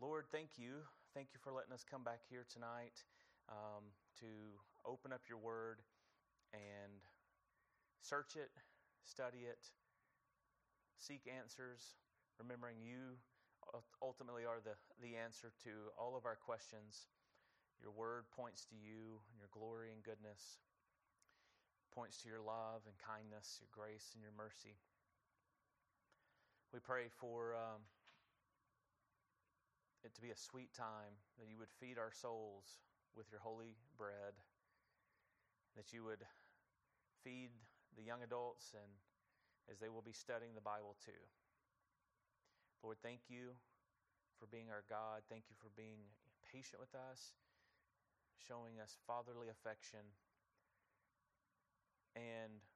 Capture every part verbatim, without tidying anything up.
Lord, thank you. Thank you for letting us come back here tonight um, to open up your word and search it, study it, seek answers, remembering you ultimately are the, the answer to all of our questions. Your word points to you and your glory and goodness, points to your love and kindness, your grace and your mercy. We pray for um, it to be a sweet time, that you would feed our souls with your holy bread, that you would feed the young adults and as they will be studying the Bible too. Lord, thank you for being our God. Thank you for being patient with us, showing us fatherly affection, and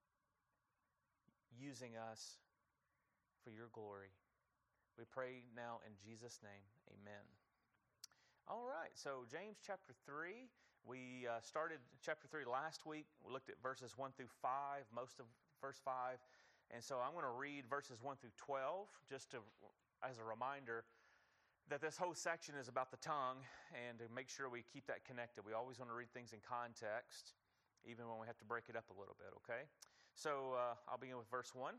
using us for your glory. We pray now in Jesus' name, amen. All right, so James chapter three. We uh, started chapter three last week. We looked at verses one through five, most of verse five. And so I'm going to read verses one through twelve, just to, as a reminder that this whole section is about the tongue, and to make sure we keep that connected. We always want to read things in context, even when we have to break it up a little bit, okay? So uh, I'll begin with verse one.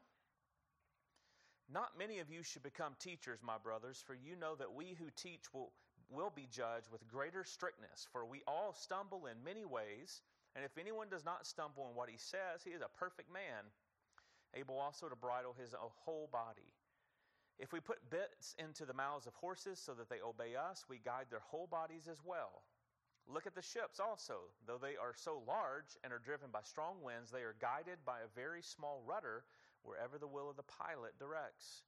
Not many of you should become teachers, my brothers, for you know that we who teach will, will be judged with greater strictness. For we all stumble in many ways, and if anyone does not stumble in what he says, he is a perfect man, able also to bridle his whole body. If we put bits into the mouths of horses so that they obey us, we guide their whole bodies as well. Look at the ships also. Though they are so large and are driven by strong winds, they are guided by a very small rudder wherever the will of the pilot directs.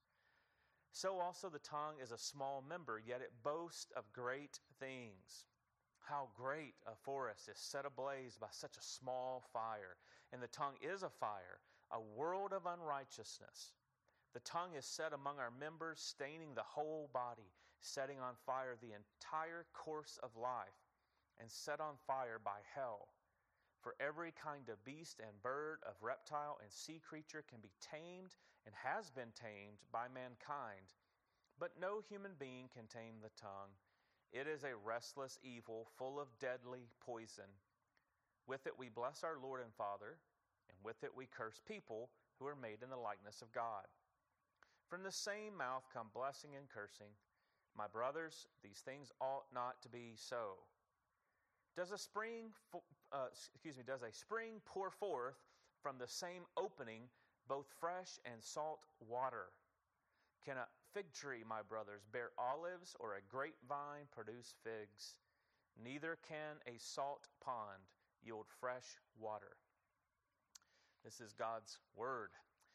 So also the tongue is a small member, yet it boasts of great things. How great a forest is set ablaze by such a small fire. And the tongue is a fire, a world of unrighteousness. The tongue is set among our members, staining the whole body, setting on fire the entire course of life, and set on fire by hell. For every kind of beast and bird, of reptile and sea creature can be tamed and has been tamed by mankind. But no human being can tame the tongue. It is a restless evil, full of deadly poison. With it we bless our Lord and Father, and with it we curse people who are made in the likeness of God. From the same mouth come blessing and cursing. My brothers, these things ought not to be so. Does a spring, uh, excuse me, does a spring pour forth from the same opening both fresh and salt water? Can a fig tree, my brothers, bear olives, or a grapevine produce figs? Neither can a salt pond yield fresh water. This is God's word.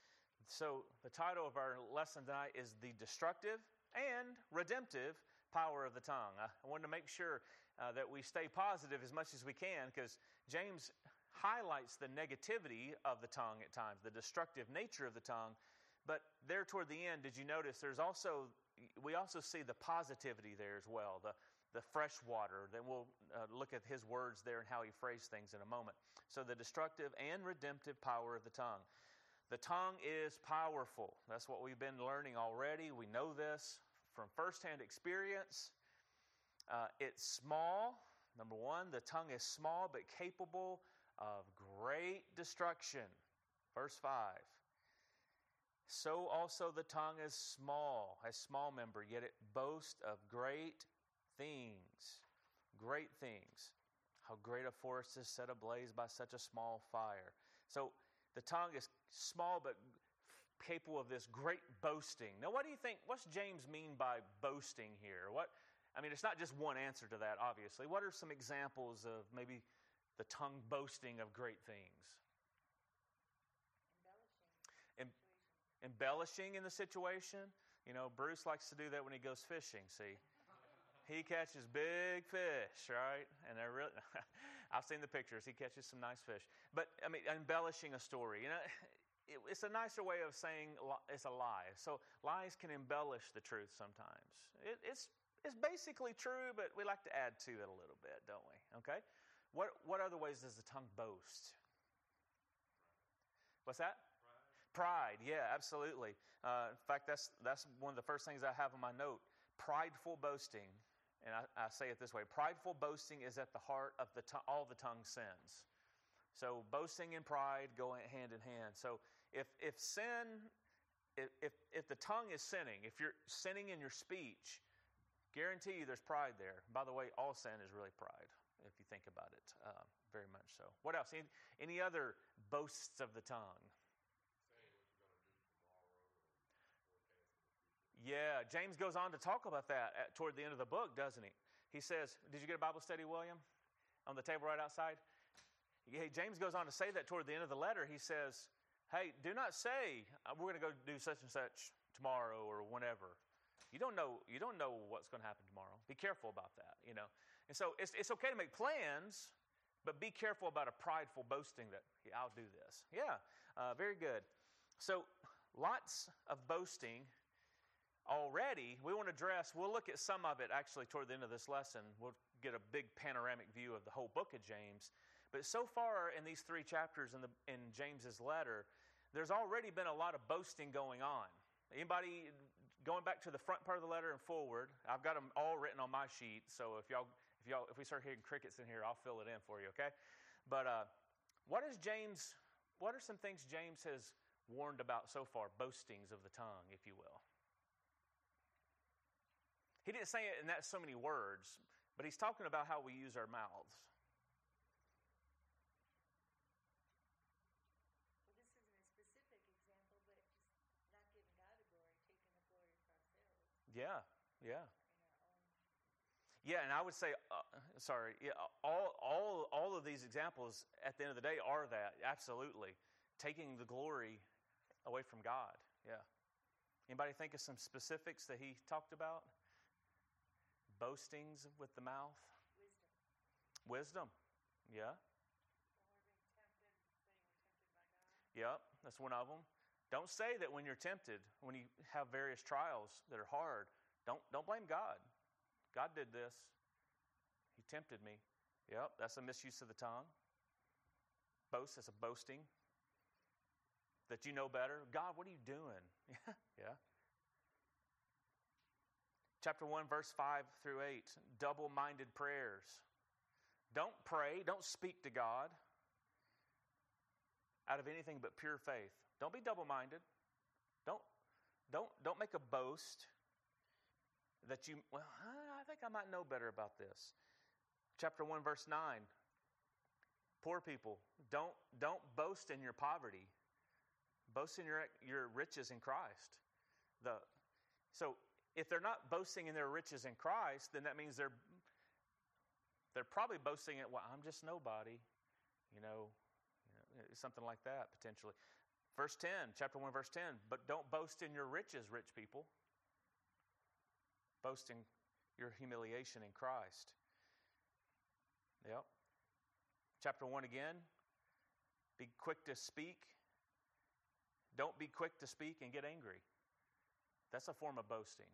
So the title of our lesson tonight is The Destructive and Redemptive Power of the Tongue. I wanted to make sure uh, that we stay positive as much as we can, because James highlights the negativity of the tongue at times, the destructive nature of the tongue. But there toward the end, did you notice there's also, we also see the positivity there as well, the, the fresh water. Then we'll uh, look at his words there and how he phrased things in a moment. So the destructive and redemptive power of the tongue. The tongue is powerful. That's what we've been learning already. We know this from firsthand experience. Uh, it's small. Number one, the tongue is small but capable of great destruction. Verse five. So also the tongue is small, a small member, yet it boasts of great things. Great things. How great a forest is set ablaze by such a small fire. So the tongue is small but capable of this great boasting. Now, what do you think, what's James mean by boasting here? What, I mean, it's not just one answer to that, obviously. What are some examples of maybe the tongue boasting of great things? Embellishing. Em- embellishing in the situation. You know, Bruce likes to do that when he goes fishing, see. He catches big fish, right? And they're really, I've seen the pictures. He catches some nice fish. But, I mean, embellishing a story, you know, it, it's a nicer way of saying it's a lie. So lies can embellish the truth sometimes. It, it's it's basically true, but we like to add to it a little bit, don't we? Okay? What what other ways does the tongue boast? What's that? Pride. Pride, yeah, absolutely. Uh, in fact, that's that's one of the first things I have on my note. prideful boasting, and I, I say it this way, prideful boasting is at the heart of the to- all the tongue sins. So boasting and pride go hand in hand. So if if sin, if, if if the tongue is sinning, if you're sinning in your speech, guarantee you there's pride there. By the way, all sin is really pride, if you think about it, uh, very much so. What else? Any, any other boasts of the tongue? Yeah, James goes on to talk about that at, toward the end of the book, doesn't he? He says, did you get a Bible study, William? On the table right outside? Hey, James goes on to say that toward the end of the letter. He says, hey, do not say, we're going to go do such and such tomorrow or whenever. You don't know, you don't know what's going to happen tomorrow. Be careful about that, you know. And so it's, it's okay to make plans, but be careful about a prideful boasting that, yeah, I'll do this. Yeah, uh, very good. So lots of boasting already. We want to address, we'll look at some of it actually toward the end of this lesson. We'll get a big panoramic view of the whole book of James. But so far in these three chapters in, the, in James's letter, there's already been a lot of boasting going on. Anybody going back to the front part of the letter and forward? I've got them all written on my sheet, so if y'all, if y'all, if we start hearing crickets in here, I'll fill it in for you, okay? But uh, what is James? What are some things James has warned about so far? Boastings of the tongue, if you will. He didn't say it in that so many words, but he's talking about how we use our mouths. Well, this isn't a specific example, but just not giving God the glory, taking the glory for ourselves. Yeah, yeah. In our own. Yeah, and I would say, uh, sorry, yeah, all, all, all of these examples at the end of the day are that, absolutely. Taking the glory away from God, yeah. Anybody think of some specifics that he talked about? Boastings with the mouth? Wisdom. Wisdom, yeah. When we're being tempted, saying we're tempted by God. Yep, that's one of them. Don't say that when you're tempted, when you have various trials that are hard, don't, don't blame God. God did this. He tempted me. Yep, that's a misuse of the tongue. Boast, that's a boasting. That you know better. God, what are you doing? Yeah, yeah. Chapter one, verse five through eight, double-minded prayers. Don't pray, don't speak to God out of anything but pure faith. Don't be double-minded. Don't, don't, don't make a boast that you, well, I think I might know better about this. Chapter one, verse nine, poor people, don't, don't boast in your poverty. Boast in your, your riches in Christ. The, so, if they're not boasting in their riches in Christ, then that means they're they're probably boasting at, well, I'm just nobody, you know, you know, something like that potentially. Verse ten, chapter one, verse ten, but don't boast in your riches, rich people. Boast in your humiliation in Christ. Yep. Chapter one again, be quick to speak. Don't be quick to speak and get angry. That's a form of boasting.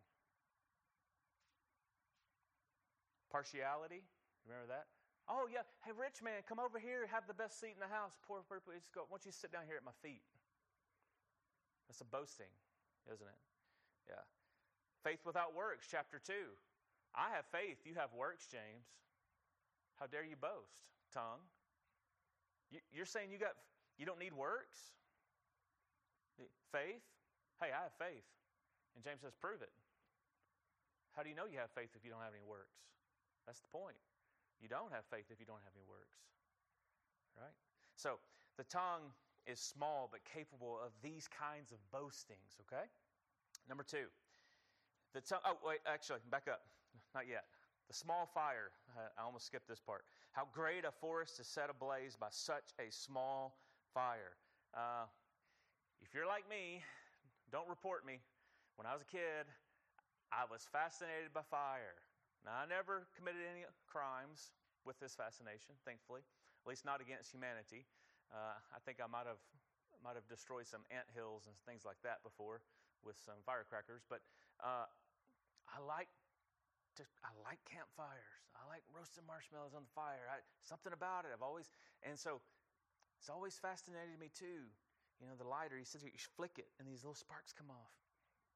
Partiality, remember that? Oh, yeah, hey, rich man, come over here, have the best seat in the house. Poor people, just go, why don't you sit down here at my feet? That's a boasting, isn't it? Yeah. Faith without works, chapter two. I have faith, you have works, James. How dare you boast, tongue? You're saying you got, you don't need works? Faith? Hey, I have faith. And James says, prove it. How do you know you have faith if you don't have any works? That's the point. You don't have faith if you don't have any works. Right? So, the tongue is small but capable of these kinds of boastings, okay? Number two, the tongue, oh, wait, actually, back up. Not yet. The small fire, I almost skipped this part. How great a forest is set ablaze by such a small fire. Uh, if you're like me, don't report me. When I was a kid, I was fascinated by fire. Now, I never committed any crimes with this fascination, thankfully, at least not against humanity. Uh, I think I might have might have destroyed some ant hills and things like that before with some firecrackers. But uh, I like to I like campfires. I like roasting marshmallows on the fire. I, something about it. I've always and so it's always fascinated me too. You know, the lighter. He says you flick it and these little sparks come off.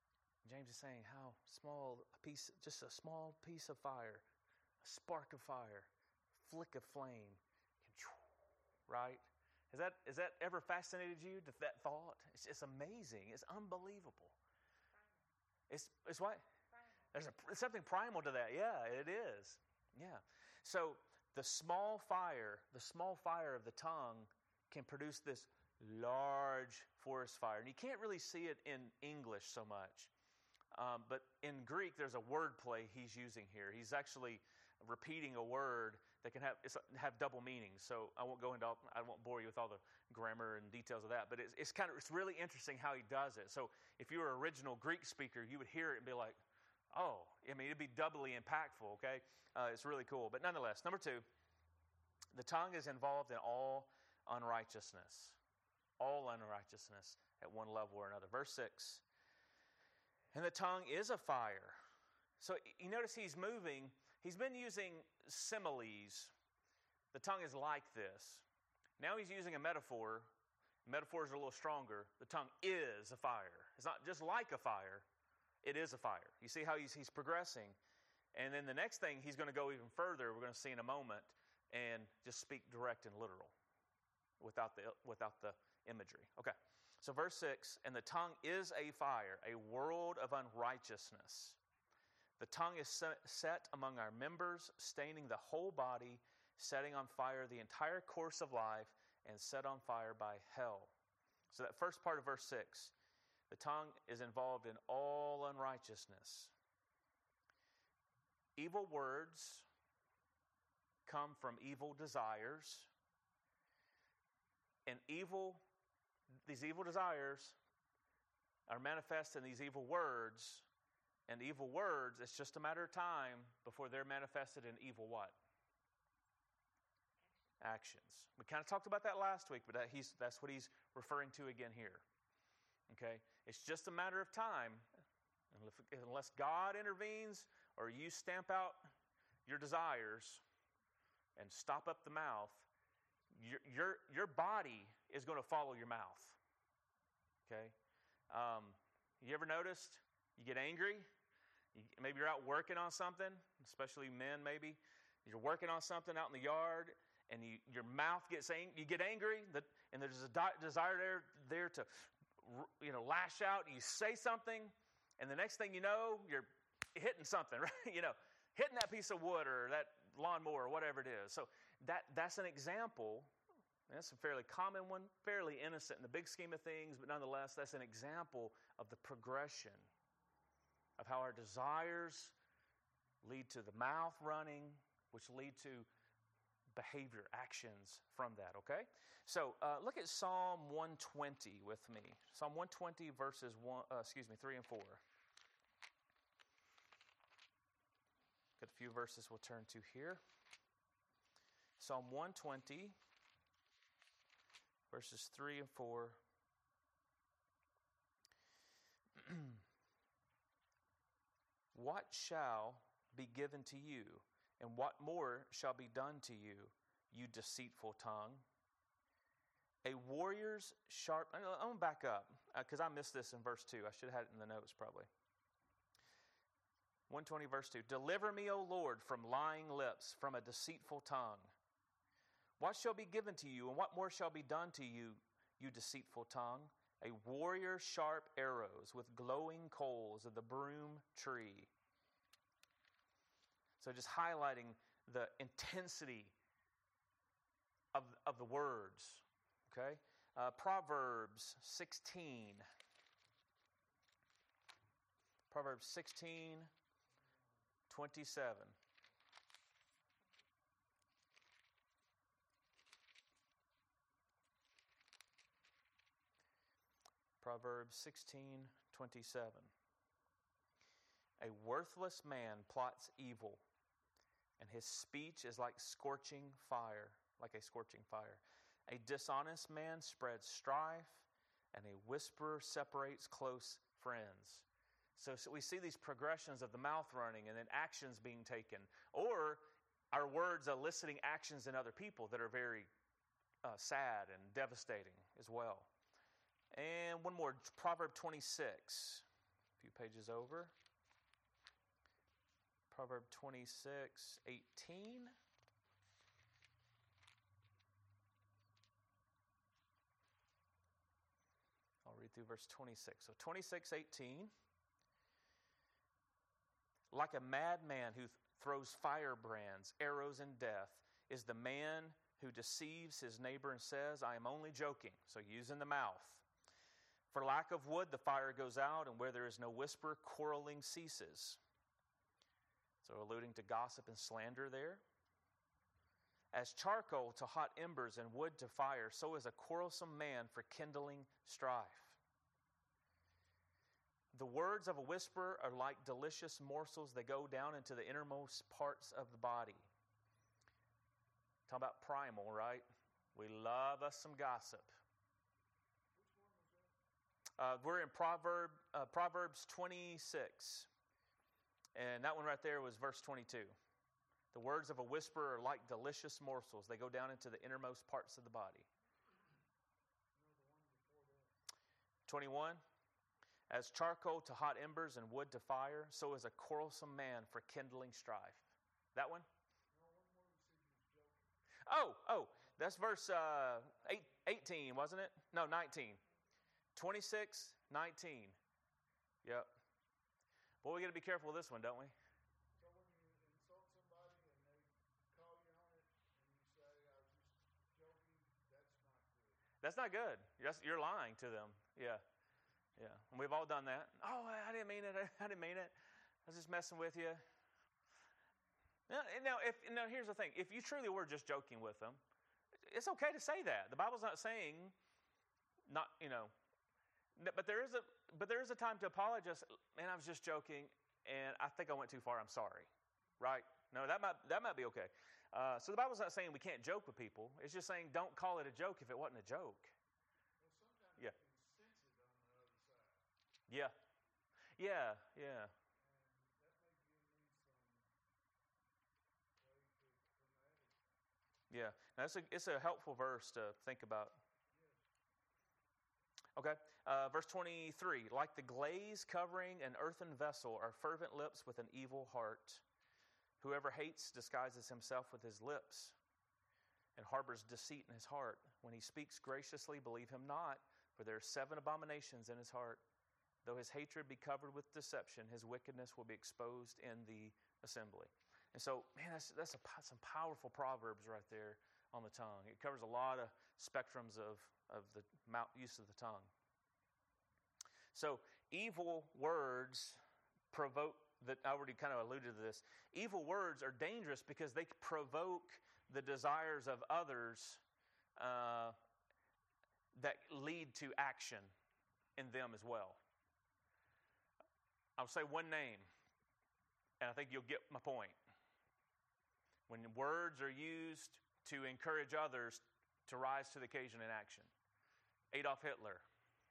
James is saying how small a piece, just a small piece of fire, a spark of fire, flick of flame, can, right? Has that, has that ever fascinated you, that thought? It's, it's amazing. It's unbelievable. It's, it's what? There's a, something primal to that. Yeah, it is. Yeah. So the small fire, the small fire of the tongue can produce this large forest fire. And you can't really see it in English so much. Um, but in Greek, there's a word play he's using here. He's actually repeating a word that can have it's, have double meanings. So I won't go into all, I won't bore you with all the grammar and details of that. But it's, it's kind of it's really interesting how he does it. So if you were an original Greek speaker, you would hear it and be like, oh, I mean, it'd be doubly impactful. Okay, uh, it's really cool. But nonetheless, number two, the tongue is involved in all unrighteousness, all unrighteousness at one level or another. Verse six. And the tongue is a fire. So you notice he's moving. He's been using similes. The tongue is like this. Now he's using a metaphor. Metaphors are a little stronger. The tongue is a fire. It's not just like a fire. It is a fire. You see how he's, he's progressing. And then the next thing, he's going to go even further. We're going to see in a moment and just speak direct and literal without the, without the imagery. Okay. So verse six, and the tongue is a fire, a world of unrighteousness. The tongue is set among our members, staining the whole body, setting on fire the entire course of life, and set on fire by hell. So that first part of verse six, the tongue is involved in all unrighteousness. Evil words come from evil desires, and evil These evil desires are manifest in these evil words, and evil words, it's just a matter of time before they're manifested in evil what? Actions. We kind of talked about that last week, but that he's, that's what he's referring to again here. Okay? It's just a matter of time. Unless God intervenes or you stamp out your desires and stop up the mouth, Your, your your body is going to follow your mouth. Okay? Um, you ever noticed you get angry? You, maybe you're out working on something, especially men maybe. You're working on something out in the yard, and you, your mouth gets ang- you get angry, that, and there's a di- desire there, there to you know, lash out, and you say something, and the next thing you know, you're hitting something, right? You know, hitting that piece of wood or that lawnmower or whatever it is. So that that's an example. That's a fairly common one, fairly innocent in the big scheme of things, but nonetheless, that's an example of the progression of how our desires lead to the mouth running, which lead to behavior, actions from that, okay? So uh, look at Psalm one twenty with me. Psalm one twenty verses one, uh, excuse me, three and four. Got a few verses we'll turn to here. Psalm one twenty, verses three and four. What shall be given to you, and what more shall be done to you, you deceitful tongue? A warrior's sharp... I'm going to back up, because uh, I missed this in verse two. I should have had it in the notes, probably. one twenty, verse two. Deliver me, O Lord, from lying lips, from a deceitful tongue. What shall be given to you, and what more shall be done to you, you deceitful tongue? A warrior's sharp arrows with glowing coals of the broom tree. So just highlighting the intensity of, of the words. Okay? Uh, Proverbs sixteen. Proverbs sixteen, twenty-seven. Proverbs sixteen, twenty-seven. A worthless man plots evil, and his speech is like scorching fire, like a scorching fire. A dishonest man spreads strife, and a whisperer separates close friends. So, so we see these progressions of the mouth running and then actions being taken, or our words eliciting actions in other people that are very uh, sad and devastating as well. And one more, Proverb twenty-six. few pages over. Proverb twenty-six eighteen. I'll read through verse twenty-six. So twenty-six eighteen. Like a madman who th- throws firebrands, arrows, and death, is the man who deceives his neighbor and says, I am only joking. So using the mouth. For lack of wood, the fire goes out, and where there is no whisper, quarreling ceases. So alluding to gossip and slander there. As charcoal to hot embers and wood to fire, so is a quarrelsome man for kindling strife. The words of a whisperer are like delicious morsels. They go down into the innermost parts of the body. Talk about primal, right? We love us some gossip. Uh, we're in Proverb, uh, Proverbs twenty-six. And that one right there was verse twenty-two. The words of a whisperer are like delicious morsels. They go down into the innermost parts of the body. twenty-one. As charcoal to hot embers and wood to fire, so is a quarrelsome man for kindling strife. That one? Oh, oh, that's verse uh, eight, eighteen, wasn't it? No, nineteen. twenty-six, nineteen. Yep. Boy, we got to be careful with this one, don't we? So when you insult somebody and they call you on it and you say, I was just joking, that's not good. That's not good. You're, you're lying to them. Yeah. Yeah. And we've all done that. Oh, I didn't mean it. I didn't mean it. I was just messing with you. Now, now, if, now, here's the thing. If you truly were just joking with them, it's okay to say that. The Bible's not saying not, you know, but there is a but there is a time to apologize. Man, I was just joking, and I think I went too far. I'm sorry. Right? No, that might that might be okay. Uh, so the Bible's not saying we can't joke with people. It's just saying don't call it a joke if it wasn't a joke. Well, sometimes Yeah. you can sense it on the other side. Yeah. Yeah. Yeah. And that may give me some way to dramatic. Yeah. Now, it's a it's a helpful verse to think about. Okay, uh, verse twenty-three. Like the glaze covering an earthen vessel are fervent lips with an evil heart. Whoever hates disguises himself with his lips and harbors deceit in his heart. When he speaks graciously, believe him not, for there are seven abominations in his heart. Though his hatred be covered with deception, his wickedness will be exposed in the assembly. And so, man, that's, that's a, some powerful proverbs right there on the tongue. It covers a lot of spectrums of, of the mouth, use of the tongue. So, evil words provoke, that I already kind of alluded to this. Evil words are dangerous because they provoke the desires of others uh, that lead to action in them as well. I'll say one name, and I think you'll get my point. When words are used to encourage others to rise to the occasion in action. Adolf Hitler.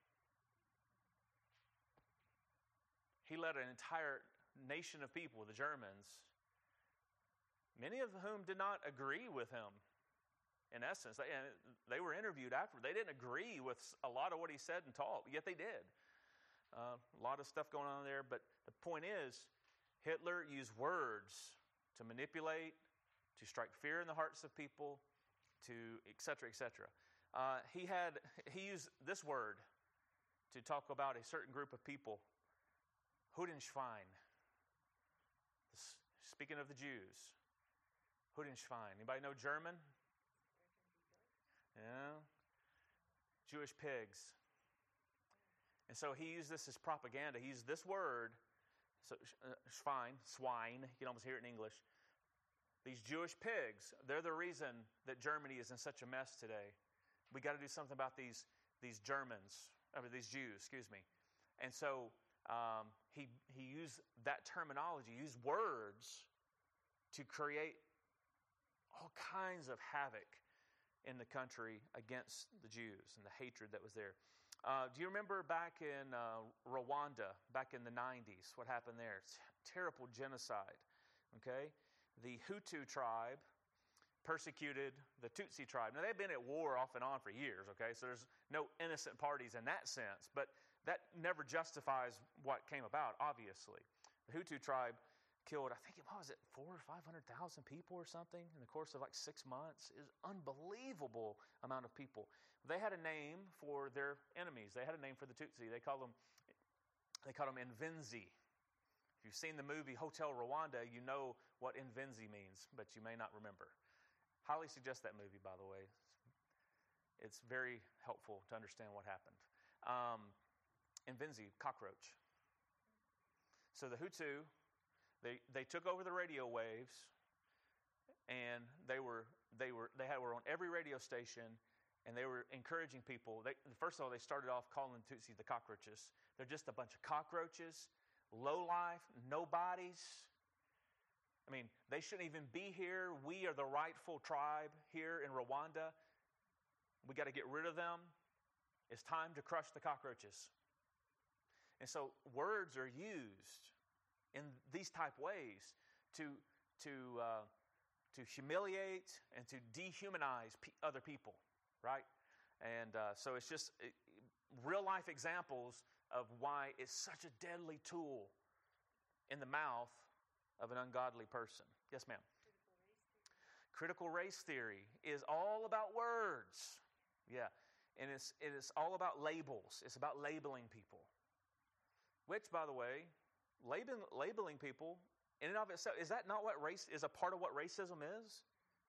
He led an entire nation of people, the Germans, many of whom did not agree with him. In essence, they, they were interviewed after. They didn't agree with a lot of what he said and taught, yet they did. Uh, a lot of stuff going on there, but the point is, Hitler used words to manipulate, to strike fear in the hearts of people, to et cetera, et cetera. Uh, he had he used this word to talk about a certain group of people, Judenschwein. Speaking of the Jews, Judenschwein. Anybody know German? Yeah, Jewish pigs. And so he used this as propaganda. He used this word, so uh, Schwein, swine. You can almost hear it in English. These Jewish pigs, they're the reason that Germany is in such a mess today. We got to do something about these these Germans, or these Jews, excuse me. And so um, he he used that terminology, used words to create all kinds of havoc in the country against the Jews and the hatred that was there. Uh, do you remember back in uh, Rwanda, back in the nineties, what happened there? It's terrible genocide, okay? The Hutu tribe persecuted the Tutsi tribe. Now, they've been at war off and on for years, okay? So there's no innocent parties in that sense. But that never justifies what came about, obviously. The Hutu tribe killed, I think it was, it four or five hundred thousand people or something in the course of like six months. It was an unbelievable amount of people. They had a name for their enemies. They had a name for the Tutsi. They called them, they called them Invenzi. If you've seen the movie Hotel Rwanda, you know what Invenzi means, but you may not remember. Highly suggest that movie, by the way. It's very helpful to understand what happened. Um, Invenzi, cockroach. So the Hutu, they they took over the radio waves, and they were they were they had were on every radio station, and they were encouraging people. They, first of all, they started off calling the Tutsis the cockroaches. They're just a bunch of cockroaches, low life, nobodies. I mean, they shouldn't even be here. We are the rightful tribe here in Rwanda. We got to get rid of them. It's time to crush the cockroaches. And so words are used in these type ways to to uh, to humiliate and to dehumanize pe- other people, right? And uh, so it's just it, real life examples of why it's such a deadly tool in the mouth of an ungodly person. Yes, ma'am. Critical race theory is all about words. Yeah, and it's it is all about labels. It's about labeling people. Which, by the way, labeling labeling people in and of itself, is that not what race is a part of what racism is?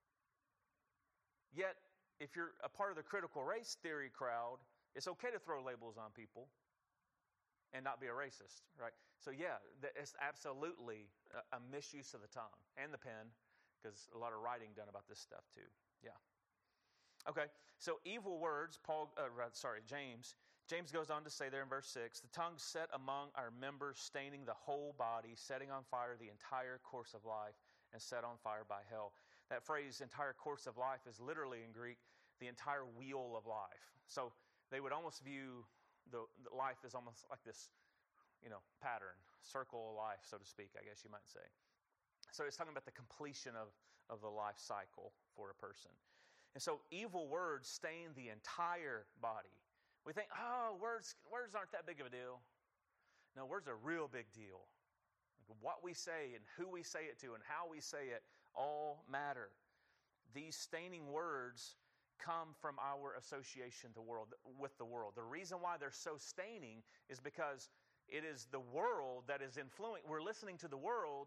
Yet, if you're a part of the critical race theory crowd, it's okay to throw labels on people and not be a racist, right? So yeah, it's absolutely a misuse of the tongue and the pen, because a lot of writing done about this stuff too. Yeah. Okay, so evil words, Paul, uh, sorry, James, James goes on to say there in verse six, the tongue set among our members, staining the whole body, setting on fire the entire course of life, and set on fire by hell. That phrase, entire course of life, is literally in Greek, the entire wheel of life. So they would almost view the, the life as almost like this, you know, pattern, circle of life, so to speak, I guess you might say. So it's talking about the completion of, of the life cycle for a person. And so evil words stain the entire body. We think, oh, words words aren't that big of a deal. No, words are a real big deal. What we say and who we say it to and how we say it all matter. These staining words come from our association the world, with the world. The reason why they're so staining is because it is the world that is influencing. We're listening to the world,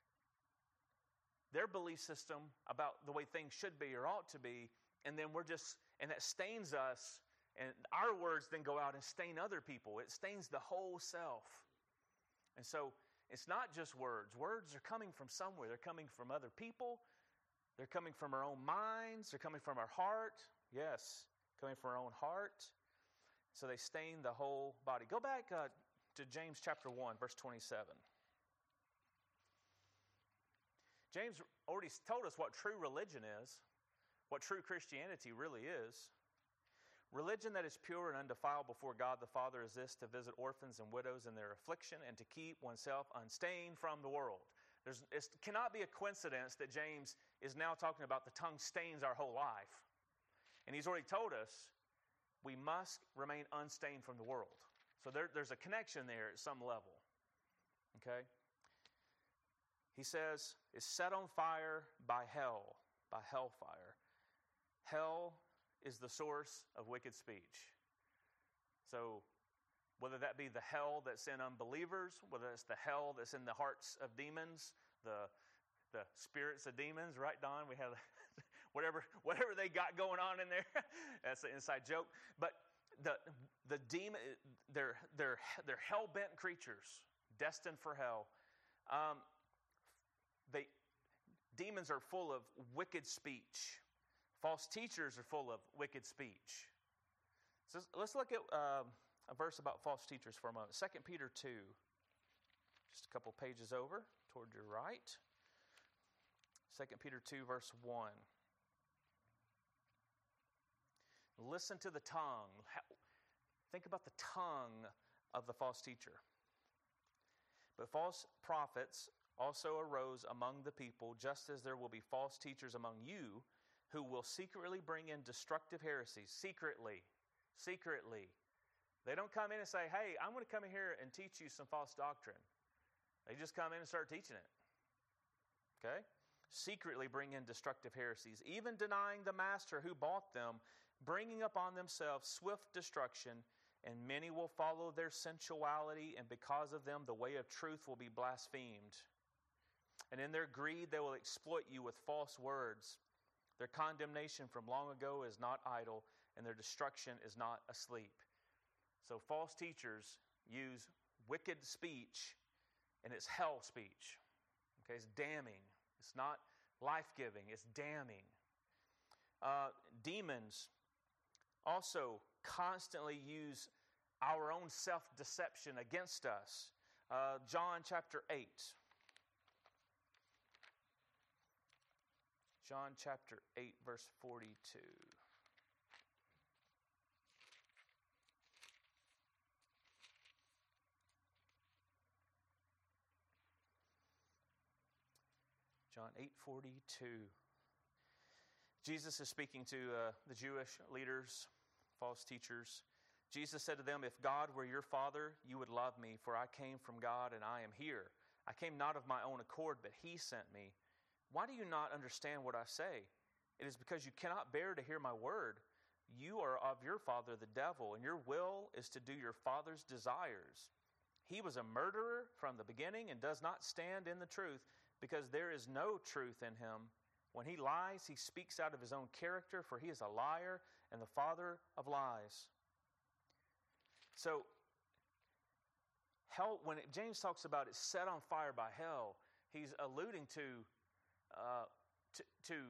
their belief system about the way things should be or ought to be, and then we're just, and that stains us, and our words then go out and stain other people. It stains the whole self. And so it's not just words. Words are coming from somewhere. They're coming from other people. They're coming from our own minds. They're coming from our heart. Yes, coming from our own heart. So they stain the whole body. Go back uh, to James chapter one, verse twenty-seven. James already told us what true religion is, what true Christianity really is. Religion that is pure and undefiled before God the Father is this, to visit orphans and widows in their affliction and to keep oneself unstained from the world. There's, it cannot be a coincidence that James is now talking about the tongue stains our whole life. And he's already told us we must remain unstained from the world. So there, there's a connection there at some level. Okay? He says, is set on fire by hell, by hellfire. Hell is the source of wicked speech. So whether that be the hell that's in unbelievers, whether it's the hell that's in the hearts of demons, the the spirits of demons, right, Don? We have whatever whatever they got going on in there. That's an inside joke. But the the demon, they're they're they're hell-bent creatures, destined for hell. Um, they demons are full of wicked speech. False teachers are full of wicked speech. So let's look at um, a verse about false teachers for a moment. Second Peter two, just a couple pages over toward your right. Second Peter two, verse one. Listen to the tongue. Think about the tongue of the false teacher. But false prophets also arose among the people, just as there will be false teachers among you, who will secretly bring in destructive heresies. Secretly. Secretly. They don't come in and say, hey, I'm going to come in here and teach you some false doctrine. They just come in and start teaching it. Okay? Secretly bring in destructive heresies, even denying the master who bought them, bringing upon themselves swift destruction, and many will follow their sensuality, and because of them the way of truth will be blasphemed. And in their greed they will exploit you with false words. Their condemnation from long ago is not idle, and their destruction is not asleep. So false teachers use wicked speech, and it's hell speech. Okay, it's damning. It's not life-giving. It's damning. Uh, demons also constantly use our own self-deception against us. Uh, John chapter eight. John chapter eight, verse forty-two. John eight forty-two. Jesus is speaking to uh, the Jewish leaders, false teachers. Jesus said to them, if God were your Father, you would love me, for I came from God and I am here. I came not of my own accord, but He sent me. Why do you not understand what I say? It is because you cannot bear to hear my word. You are of your father, the devil, and your will is to do your father's desires. He was a murderer from the beginning and does not stand in the truth, because there is no truth in him. When he lies, he speaks out of his own character, for he is a liar and the father of lies. So, hell, when it, James talks about it set on fire by hell, he's alluding to, uh, to, to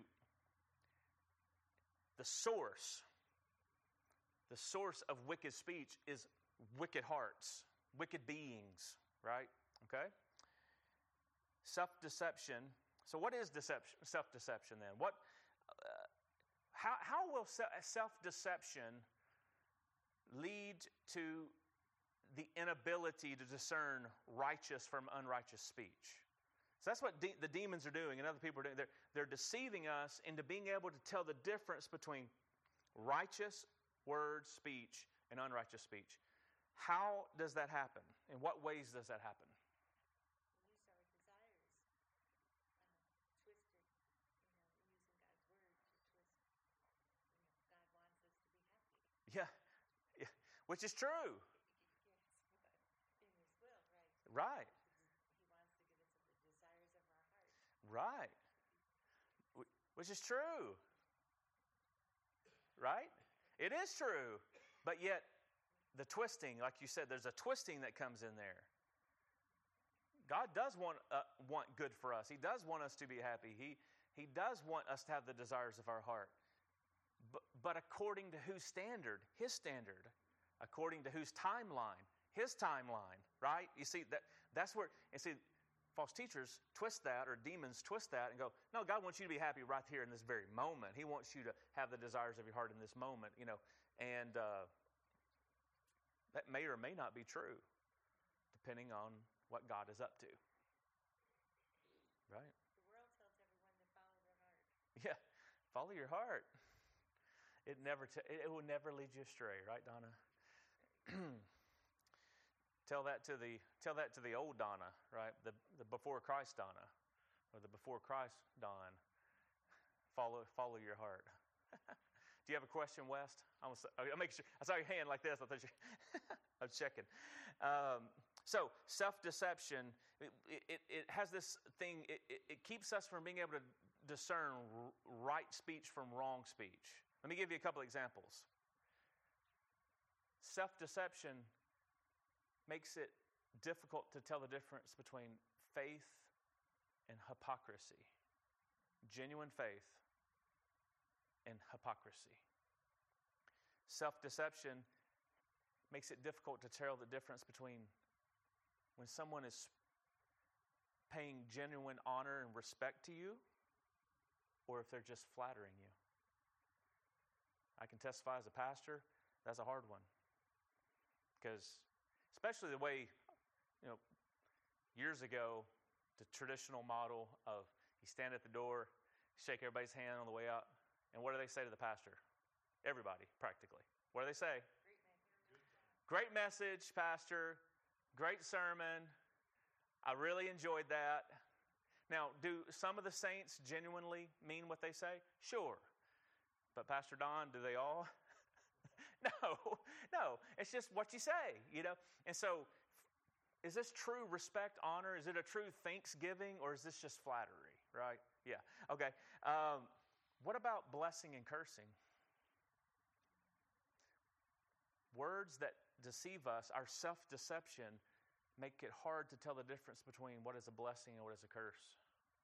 the source. The source of wicked speech is wicked hearts, wicked beings, right? Okay? Self-deception. So what is deception, self-deception then? What, uh, how, how will self-deception lead to the inability to discern righteous from unrighteous speech? So that's what de- the demons are doing and other people are doing. They're, they're deceiving us into being able to tell the difference between righteous word speech and unrighteous speech. How does that happen? In what ways does that happen? We use our desires, um, twisted, you know, using God's word to twist. You know, God wants us to be happy. Yeah, yeah. Which is true. Yes, but in His will, right? Right. He wants to give us the desires of our heart. Right. Which is true. Right? It is true. But yet, the twisting, like you said, there's a twisting that comes in there. God does want uh, want good for us. He does want us to be happy. He, he does want us to have the desires of our heart. But, but according to whose standard? His standard. According to whose timeline? His timeline, right? You see, that that's where, and see, false teachers twist that, or demons twist that and go, no, God wants you to be happy right here in this very moment. He wants you to have the desires of your heart in this moment, you know. And uh, that may or may not be true, depending on what God is up to. Right? The world tells everyone to follow their heart. Yeah, follow your heart. It never, t- it will never lead you astray, right, Donna? Tell that to the tell that to the old Donna, right? The the before Christ Donna, or the before Christ Don. Follow follow your heart. Do you have a question, West? I'm I'll make sure. I saw your hand like this. I thought you. I'm checking. Um, so self-deception, it, it, it has this thing. It, it, it keeps us from being able to discern r- right speech from wrong speech. Let me give you a couple examples. Self-deception makes it difficult to tell the difference between faith and hypocrisy. Genuine faith and hypocrisy. Self-deception makes it difficult to tell the difference between when someone is paying genuine honor and respect to you, or if they're just flattering you. I can testify as a pastor, that's a hard one. Because especially the way, you know, years ago, the traditional model of you stand at the door, shake everybody's hand on the way out, and what do they say to the pastor? Everybody, practically. What do they say? Great message, Pastor. Great sermon. I really enjoyed that. Now, do some of the saints genuinely mean what they say? Sure. But Pastor Don, do they all? no, no. It's just what you say, you know. And so, is this true respect, honor? Is it a true thanksgiving, or is this just flattery, right? Yeah, okay. Um, what about blessing and cursing? Words that deceive us, our self-deception, make it hard to tell the difference between what is a blessing and what is a curse.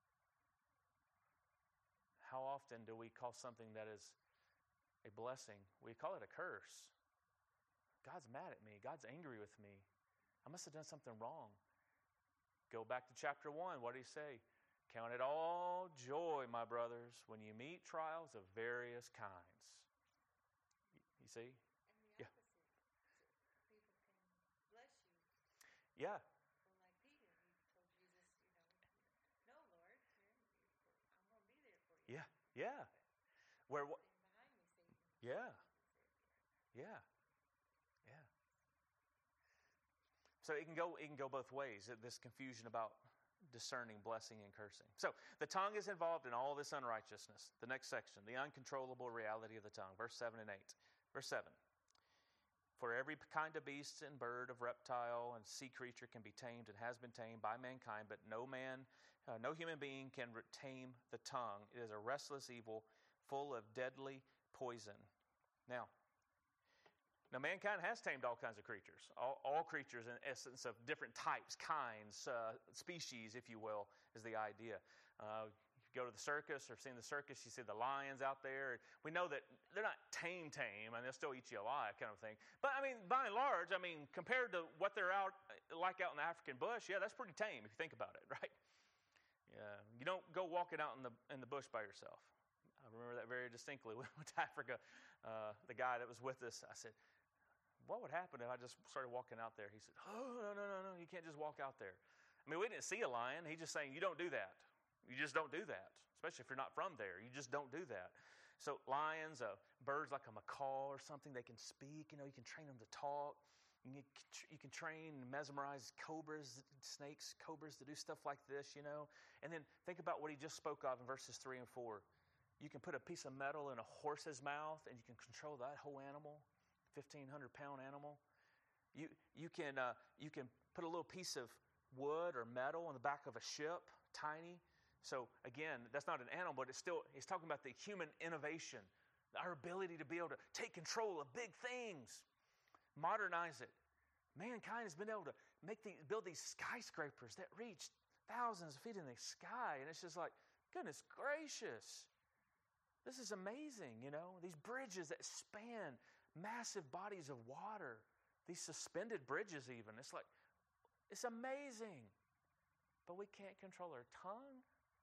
How often do we call something that is a blessing, we call it a curse? God's mad at me. God's angry with me. I must have done something wrong. Go back to chapter one. What did he say? Count it all joy, my brothers, when you meet trials of various kinds. You see? And the Yeah. opposite. People can bless you. Yeah. Well, like Peter, he told Jesus, you know, no, Lord, I'm going to be there for you. Yeah. Yeah. Where what? Stand behind me, Satan. Yeah. Yeah. Yeah. So it can go it can go both ways, this confusion about discerning blessing and cursing. So the tongue is involved in all this unrighteousness. The next section, the uncontrollable reality of the tongue, verse seven and eight. Verse seven. For every kind of beast and bird, of reptile and sea creature can be tamed and has been tamed by mankind, but no man, uh, no human being can tame the tongue. It is a restless evil, full of deadly poison. Now, now mankind has tamed all kinds of creatures, all, all creatures in essence of different types, kinds, uh, species, if you will, is the idea. Uh, if you go to the circus or seen the circus, you see the lions out there. We know that they're not tame tame, and they'll still eat you alive kind of thing. But, I mean, by and large, I mean, compared to what they're out like out in the African bush, yeah, that's pretty tame if you think about it, right? Yeah, you don't go walking out in the in the bush by yourself. I remember that very distinctly. We went to Africa. Uh, the guy that was with us, I said, what would happen if I just started walking out there? He said, oh, no, no, no, no, you can't just walk out there. I mean, we didn't see a lion. He's just saying, you don't do that. You just don't do that, especially if you're not from there. You just don't do that. So lions, uh, birds like a macaw or something, they can speak. You know, you can train them to talk. You can, you can train and mesmerize cobras, snakes, cobras to do stuff like this, you know. And then think about what he just spoke of in verses three and four. You can put a piece of metal in a horse's mouth, and you can control that whole animal. fifteen hundred pound animal. You you can uh, you can put a little piece of wood or metal on the back of a ship, tiny. So again, that's not an animal, but it's still he's talking about the human innovation, our ability to be able to take control of big things, modernize it. Mankind has been able to make the, build these skyscrapers that reach thousands of feet in the sky, and it's just like, goodness gracious, this is amazing. You know, these bridges that span massive bodies of water, these suspended bridges even. It's like, it's amazing. But we can't control our tongue.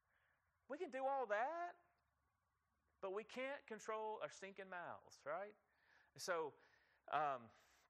We can do all that, but we can't control our stinking mouths, right? So, um,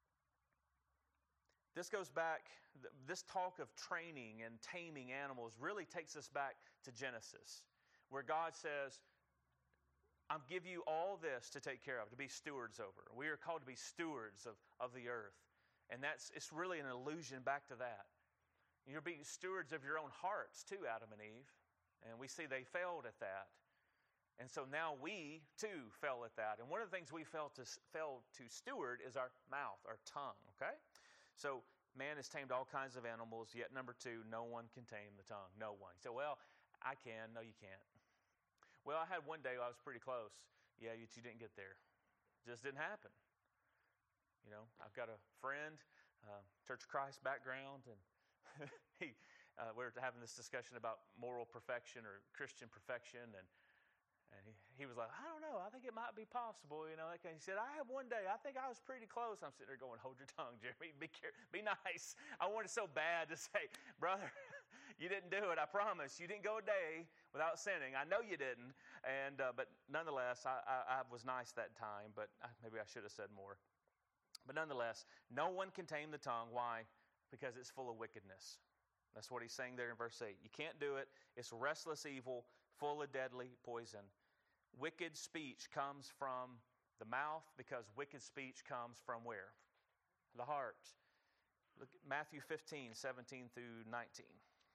this goes back, this talk of training and taming animals really takes us back to Genesis, where God says, I'll give you all this to take care of, to be stewards over. We are called to be stewards of, of the earth. And that's it's really an allusion back to that. You're being stewards of your own hearts too, Adam and Eve. And we see they failed at that. And so now we too fell at that. And one of the things we failed to, failed to steward is our mouth, our tongue, okay? So man has tamed all kinds of animals, yet number two, no one can tame the tongue. No one. You say, well, I can. No, you can't. Well, I had one day I was pretty close. Yeah, you, you didn't get there. Just didn't happen. You know, I've got a friend, uh, Church of Christ background, and he, uh, we were having this discussion about moral perfection or Christian perfection, and and he, he was like, I don't know, I think it might be possible, you know. Like, he said, I had one day, I think I was pretty close. I'm sitting there going, hold your tongue, Jeremy, be care- be nice. I wanted so bad to say, brother, you didn't do it, I promise. You didn't go a day without sinning. I know you didn't, and uh, but nonetheless, I, I, I was nice that time, but I, maybe I should have said more. But nonetheless, no one can tame the tongue. Why? Because it's full of wickedness. That's what he's saying there in verse eight. You can't do it. It's restless evil, full of deadly poison. Wicked speech comes from the mouth because wicked speech comes from where? the heart. Look at Matthew fifteen, seventeen through nineteen.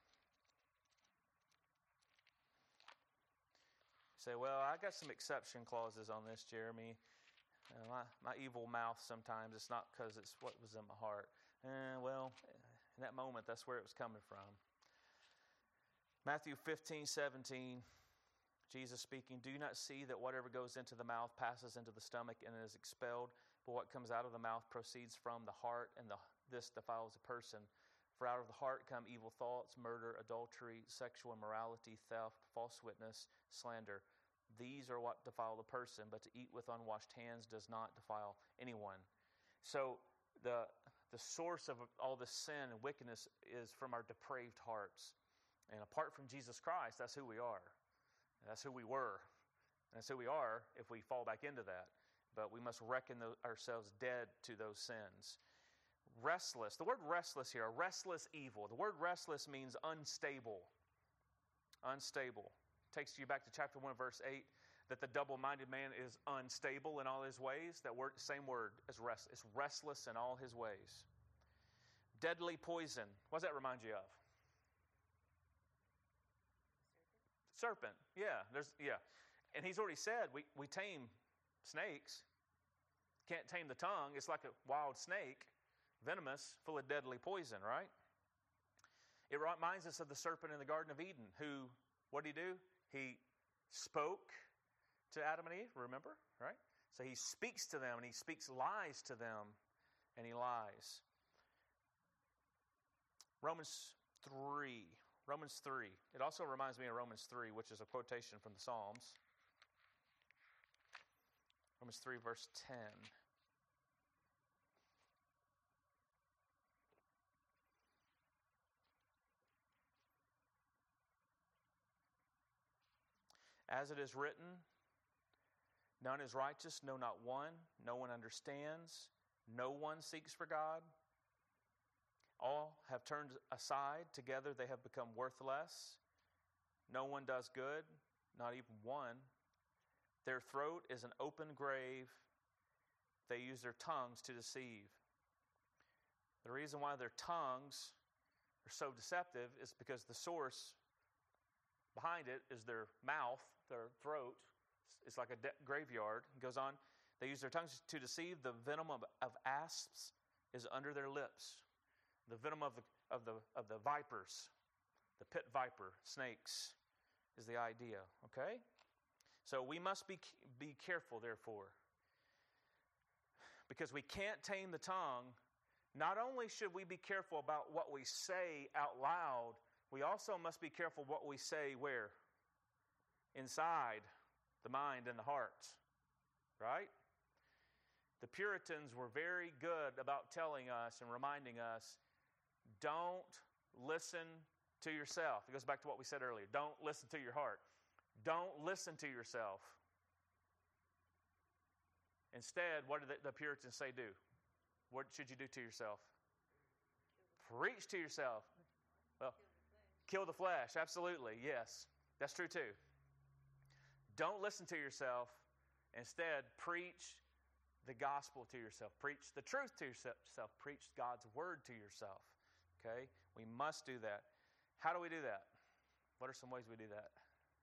You say, well, I got some exception clauses on this, Jeremy. Uh, my, my evil mouth sometimes, it's not because it's what was in my heart. Eh, well, in that moment, that's where it was coming from. Matthew fifteen, seventeen, Jesus speaking, do you not see that whatever goes into the mouth passes into the stomach and is expelled? But what comes out of the mouth proceeds from the heart, and the, this defiles a person. For out of the heart come evil thoughts, murder, adultery, sexual immorality, theft, false witness, slander. These are what defile the person, but to eat with unwashed hands does not defile anyone. So the, the source of all this sin and wickedness is from our depraved hearts. And apart from Jesus Christ, that's who we are. That's who we were. And that's who we are if we fall back into that. But we must reckon the, ourselves dead to those sins. Restless. The word restless here, a restless evil. The word restless means unstable. Unstable. Takes you back to chapter one, verse eight, that the double-minded man is unstable in all his ways. That word, same word as rest. It's restless in all his ways. Deadly poison. What does that remind you of? Serpent. Yeah, there's yeah. And he's already said we, we tame snakes. Can't tame the tongue. It's like a wild snake, venomous, full of deadly poison, right? It reminds us of the serpent in the Garden of Eden, who, what did he do? He spoke to Adam and Eve, remember, right? So he speaks to them, and he speaks lies to them, and he lies. Romans three. Romans three. It also reminds me of Romans three, which is a quotation from the Psalms. Romans three, verse ten. As it is written, none is righteous, no, not one. No one understands. No one seeks for God. All have turned aside. Together they have become worthless. No one does good, not even one. Their throat is an open grave. They use their tongues to deceive. The reason why their tongues are so deceptive is because the source behind it is their mouth, their throat. It's like a de- graveyard. It goes on. They use their tongues to deceive. The venom of, of asps is under their lips. The venom of the, of the of the vipers, the pit viper, snakes, is the idea. Okay? So we must be be careful, therefore. Because we can't tame the tongue. Not only should we be careful about what we say out loud, we also must be careful what we say where? Inside the mind and the heart. Right? The Puritans were very good about telling us and reminding us, don't listen to yourself. It goes back to what we said earlier. Don't listen to your heart. Don't listen to yourself. Instead, what did the, the Puritans say do? What should you do to yourself? Preach to yourself. Well, kill the flesh. Absolutely, yes. That's true too. Don't listen to yourself. Instead, preach the gospel to yourself. Preach the truth to yourself. Preach God's word to yourself. Okay? We must do that. How do we do that? What are some ways we do that?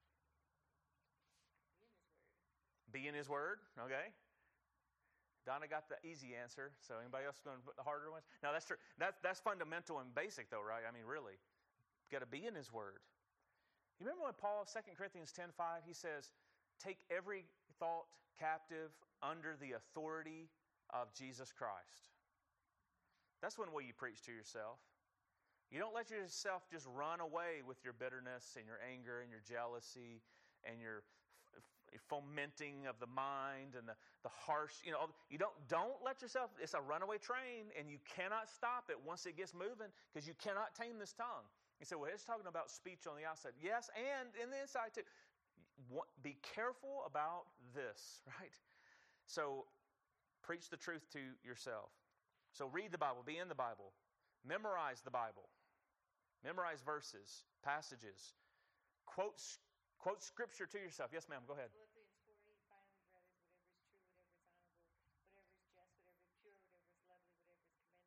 Be in His Word. Okay? Donna got the easy answer, so anybody else going to put the harder ones? No, that's true. That's, that's fundamental and basic, though, right? I mean, really. You've got to be in His Word. You remember when Paul, Second Corinthians ten five, he says, take every thought captive under the authority of Jesus Christ. That's one way you preach to yourself. You don't let yourself just run away with your bitterness and your anger and your jealousy and your f- fomenting of the mind and the, the harsh, you know, you don't, don't let yourself, it's a runaway train and you cannot stop it once it gets moving because you cannot tame this tongue. You say, well, it's talking about speech on the outside. Yes, and in the inside too. Be careful about this, right? So preach the truth to yourself. So read the Bible, be in the Bible, memorize the Bible. Memorize verses, passages. Quote, quote scripture to yourself. Yes, ma'am, go ahead. Philippians four eight, finally, brothers, whatever is true, whatever is honorable, whatever is just, whatever is pure, whatever is lovely, whatever is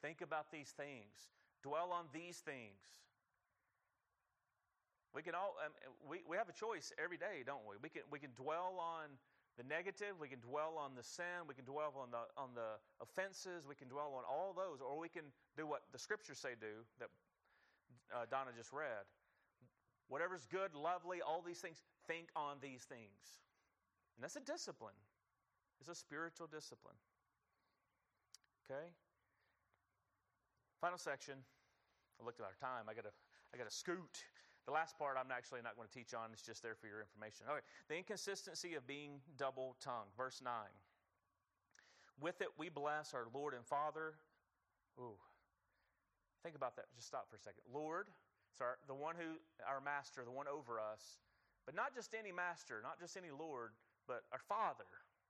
Think about these things. Dwell on these things. We can all um, we, we have a choice every day, don't we? We can we can dwell on the negative, we can dwell on the sin, we can dwell on the on the offenses, we can dwell on all those, or we can do what the scriptures say do that uh, Donna just read. Whatever's good, lovely, all these things, think on these things. And that's a discipline. It's a spiritual discipline. Okay? Final section. I looked at our time. I got to I got to scoot. The last part I'm actually not going to teach on. It's just there for your information. Okay. The inconsistency of being double-tongued. Verse nine. With it we bless our Lord and Father. Ooh. Think about that. Just stop for a second. Lord, so our, the one who, our master, the one over us, but not just any master, not just any Lord, but our Father.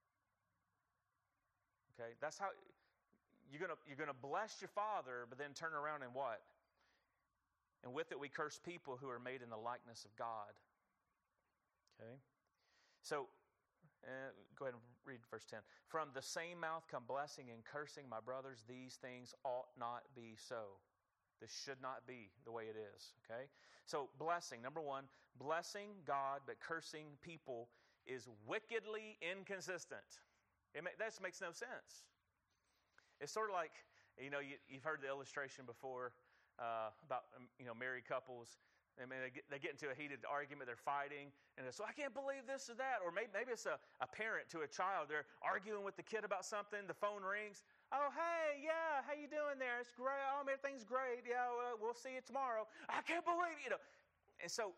Okay, that's how you're gonna you're gonna bless your Father, but then turn around and what? And with it we curse people who are made in the likeness of God. Okay, so uh, go ahead and read verse ten. From the same mouth come blessing and cursing, my brothers. These things ought not be so. This should not be the way it is. Okay, so blessing, number one, blessing God but cursing people is wickedly inconsistent. It may, that makes no sense. It's sort of like, you know, you, you've heard the illustration before uh, about, um, you know, married couples. I mean, they get, they get into a heated argument, they're fighting, and it's, so I can't believe this or that. Or maybe, maybe it's a, a parent to a child. They're arguing with the kid about something. The phone rings. Oh, hey, yeah, how you doing there? It's great. Oh, everything's great. Yeah, well, we'll see you tomorrow. I can't believe it. You know. And so,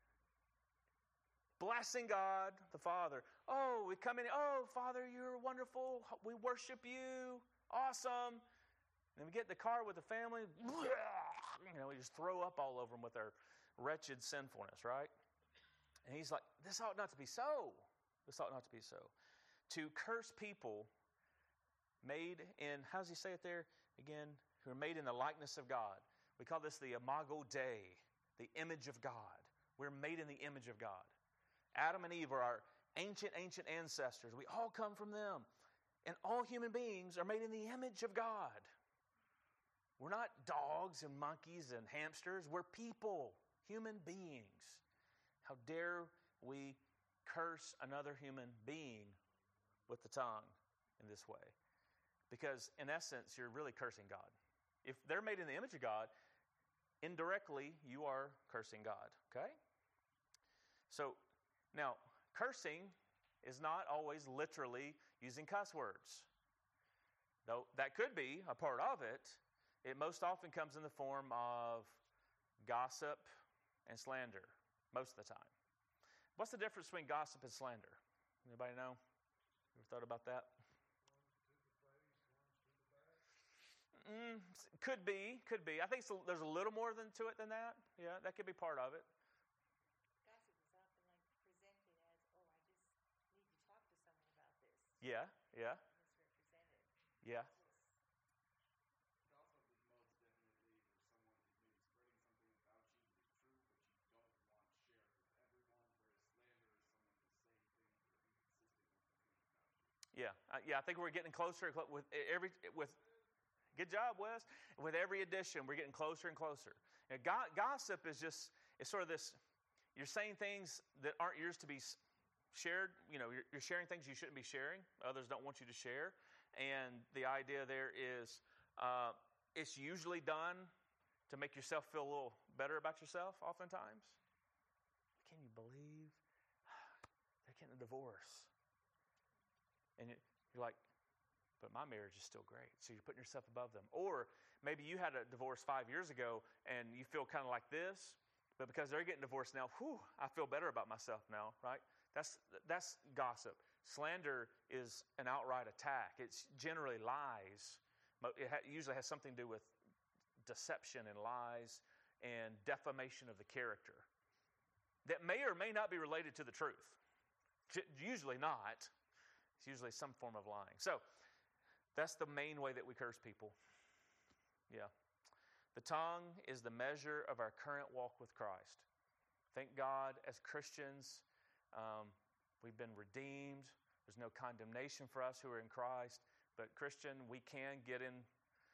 blessing God, the Father. Oh, we come in. Oh, Father, you're wonderful. We worship you. Awesome. And we get in the car with the family. You know, we just throw up all over them with our wretched sinfulness, right? And he's like, this ought not to be so. This ought not to be so. To curse people made in, how does he say it there again? Who are made in the likeness of God. We call this the imago Dei, the image of God. We're made in the image of God. Adam and Eve are our ancient, ancient ancestors. We all come from them. And all human beings are made in the image of God. We're not dogs and monkeys and hamsters. We're people, human beings. How dare we curse another human being with the tongue in this way? Because in essence, you're really cursing God. If they're made in the image of God, indirectly, you are cursing God. Okay? So, now, cursing is not always literally using cuss words. Though that could be a part of it, it most often comes in the form of gossip and slander, most of the time. What's the difference between gossip and slander? Anybody know? Ever thought about that? Mm, could be, could be. I think so, there's a little more than to it than that. Yeah, that could be part of it. Gossip is often like presented as, oh, I just need to talk to someone about this. Yeah, yeah. Misrepresented. Yeah. Gossip is most definitely where someone is maybe spreading something about you that is true, but you don't want shared with everyone, whereas slander is someone just saying things that are inconsistent with the truth about you. Yeah, uh, yeah. I think we're getting closer with every with. Good job, Wes. With every edition, we're getting closer and closer. And go- gossip is just, it's sort of this, you're saying things that aren't yours to be shared. You know, you're, you're sharing things you shouldn't be sharing. Others don't want you to share. And the idea there is, uh, it's usually done to make yourself feel a little better about yourself, oftentimes. Can you believe they're getting a divorce? And you're like, but my marriage is still great. So you're putting yourself above them. Or maybe you had a divorce five years ago and you feel kind of like this, but because they're getting divorced now, whew, I feel better about myself now, right? That's that's gossip. Slander is an outright attack. It's generally lies. It ha- usually has something to do with deception and lies and defamation of the character that may or may not be related to the truth. Usually not. It's usually some form of lying. So, that's the main way that we curse people. Yeah. The tongue is the measure of our current walk with Christ. Thank God, as Christians, um, we've been redeemed. There's no condemnation for us who are in Christ. But Christian, we can get in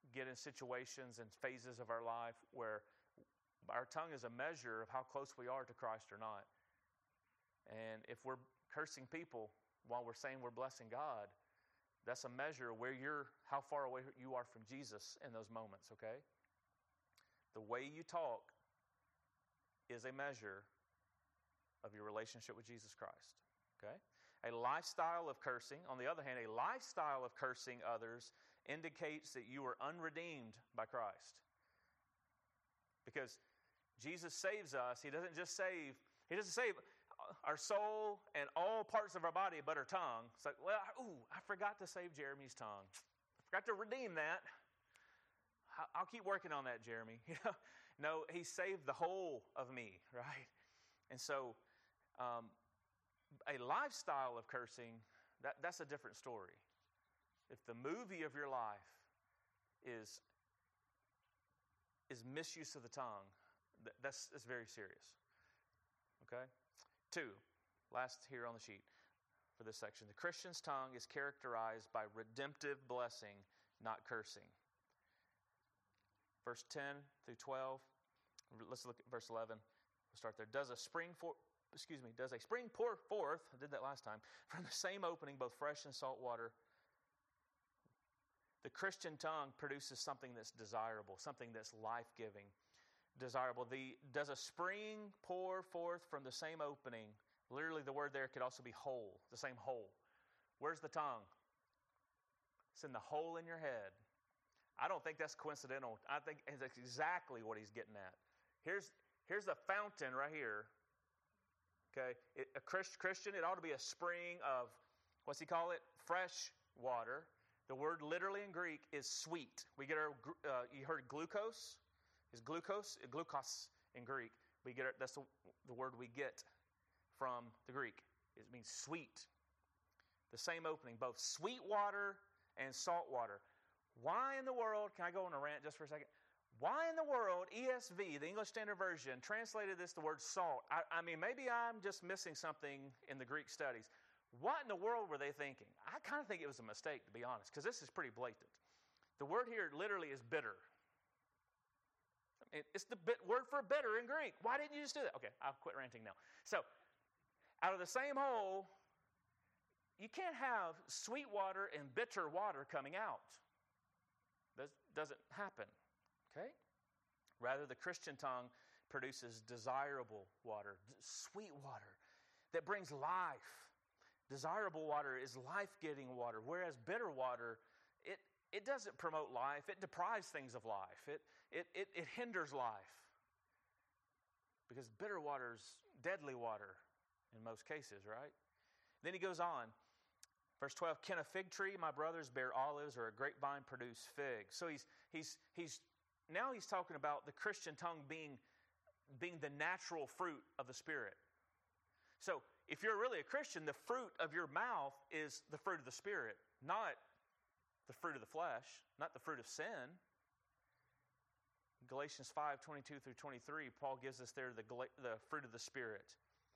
get in situations and phases of our life where our tongue is a measure of how close we are to Christ or not. And if we're cursing people while we're saying we're blessing God, that's a measure where you're, how far away you are from Jesus in those moments, okay? The way you talk is a measure of your relationship with Jesus Christ, okay? A lifestyle of cursing, on the other hand, a lifestyle of cursing others indicates that you are unredeemed by Christ. Because Jesus saves us. He doesn't just save, He doesn't save our soul and all parts of our body but our tongue. It's like, well, ooh, I forgot to save Jeremy's tongue. I forgot to redeem that. I'll keep working on that, Jeremy. You know, no, He saved the whole of me, right? And so, um, a lifestyle of cursing, that, that's a different story. If the movie of your life is, is misuse of the tongue, th- that's, that's very serious. Okay? Two, last here on the sheet for this section. The Christian's tongue is characterized by redemptive blessing, not cursing. Verse ten through twelve. Let's look at verse eleven. We'll start there. Does a spring for, excuse me, does a spring pour forth, I did that last time, from the same opening, both fresh and salt water? The Christian tongue produces something that's desirable, something that's life-giving, desirable. The does a spring pour forth from the same opening? Literally, the word there could also be hole, the same hole. Where's the tongue? It's in the hole in your head. I don't think that's coincidental. I think that's exactly what he's getting at. Here's, here's a fountain right here. Okay, it, a Christ, Christian, it ought to be a spring of, what's he call it? Fresh water. The word literally in Greek is sweet. We get our, uh, you heard glucose? Is glucose? Glucose in Greek. We get our, that's the, the word we get from the Greek. It means sweet. The same opening, both sweet water and salt water. Why in the world, can I go on a rant just for a second? Why in the world, E S V, the English Standard Version, translated this the word salt? I, I mean, maybe I'm just missing something in the Greek studies. What in the world were they thinking? I kind of think it was a mistake, to be honest, because this is pretty blatant. The word here literally is bitter. It's the bit, word for bitter in Greek. Why didn't you just do that? Okay, I'll quit ranting now. So, out of the same hole, you can't have sweet water and bitter water coming out. That doesn't happen, okay? Rather, the Christian tongue produces desirable water, sweet water that brings life. Desirable water is life-giving water, whereas bitter water, it, it doesn't promote life. It deprives things of life. It, it, it, it hinders life. Because bitter water is deadly water in most cases, right? Then he goes on. Verse twelve, can a fig tree, my brothers, bear olives, or a grapevine produce figs? So he's he's he's now he's talking about the Christian tongue being, being the natural fruit of the Spirit. So if you're really a Christian, the fruit of your mouth is the fruit of the Spirit, not the fruit of the flesh, not the fruit of sin. Galatians five, twenty-two through twenty-three, Paul gives us there the, the fruit of the Spirit.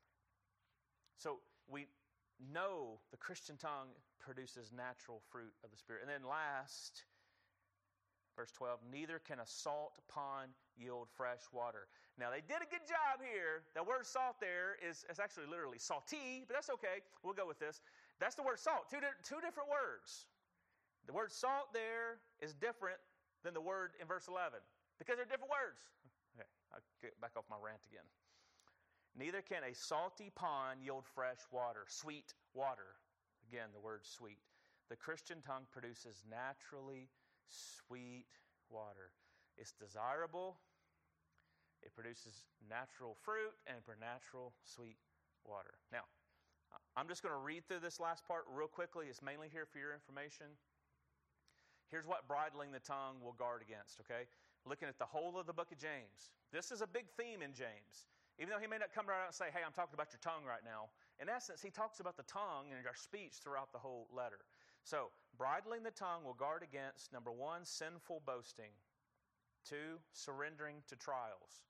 So we know the Christian tongue produces natural fruit of the Spirit. And then last, verse twelve, neither can a salt pond yield fresh water. Now, they did a good job here. The word salt there is, is actually literally salty, but that's okay. We'll go with this. That's the word salt, two, di- two different words. The word salt there is different than the word in verse eleven because they're different words. Okay, I'll get back off my rant again. Neither can a salty pond yield fresh water, sweet water. Again, the word sweet. The Christian tongue produces naturally sweet water. It's desirable. It produces natural fruit and natural sweet water. Now, I'm just going to read through this last part real quickly. It's mainly here for your information. Here's what bridling the tongue will guard against, okay? Looking at the whole of the book of James. This is a big theme in James. Even though he may not come right out and say, hey, I'm talking about your tongue right now. In essence, he talks about the tongue and our speech throughout the whole letter. So, bridling the tongue will guard against, number one, sinful boasting. Two, surrendering to trials.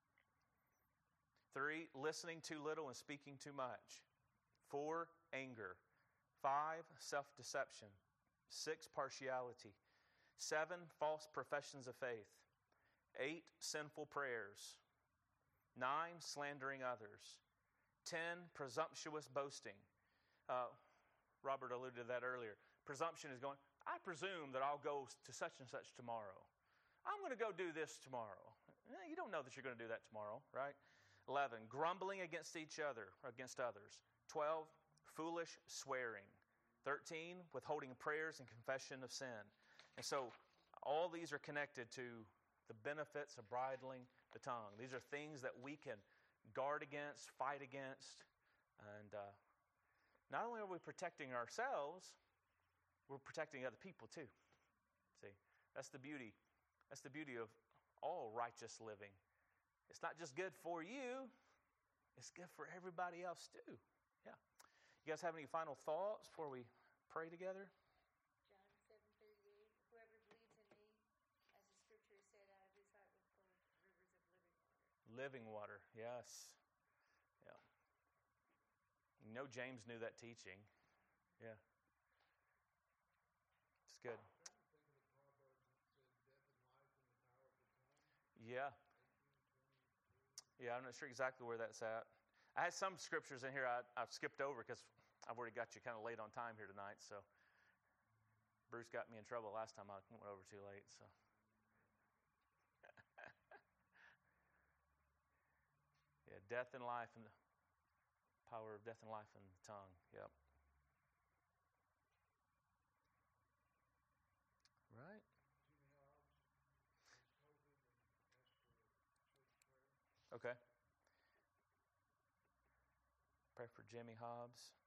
Three, listening too little and speaking too much. Four, anger. Five, self-deception. Six, partiality. Seven, false professions of faith. Eight, sinful prayers. Nine, slandering others. Ten, presumptuous boasting. Uh, Robert alluded to that earlier. Presumption is going, I presume that I'll go to such and such tomorrow. I'm going to go do this tomorrow. Eh, You don't know that you're going to do that tomorrow, right? Eleven, grumbling against each other, against others. Twelve, foolish swearing. Thirteen, withholding prayers and confession of sin. And so all these are connected to the benefits of bridling the tongue. These are things that we can guard against, fight against. And uh, not only are we protecting ourselves, we're protecting other people too. See, that's the beauty. That's the beauty of all righteous living. It's not just good for you, it's good for everybody else too. Yeah. You guys have any final thoughts before we pray together? John seven thirty-eight. Whoever believes in me, as the scripture said, out of his heart will flow rivers of living water. Living water, yes. Yeah. You know James knew that teaching. Yeah. It's good. Yeah. Yeah, I'm not sure exactly where that's at. I had some scriptures in here I, I've skipped over because I've already got you kind of late on time here tonight. So Bruce got me in trouble last time I went over too late. So yeah, death and life and the power of death and life in the tongue. Yep. Right. Okay. Pray for Jimmy Hobbs.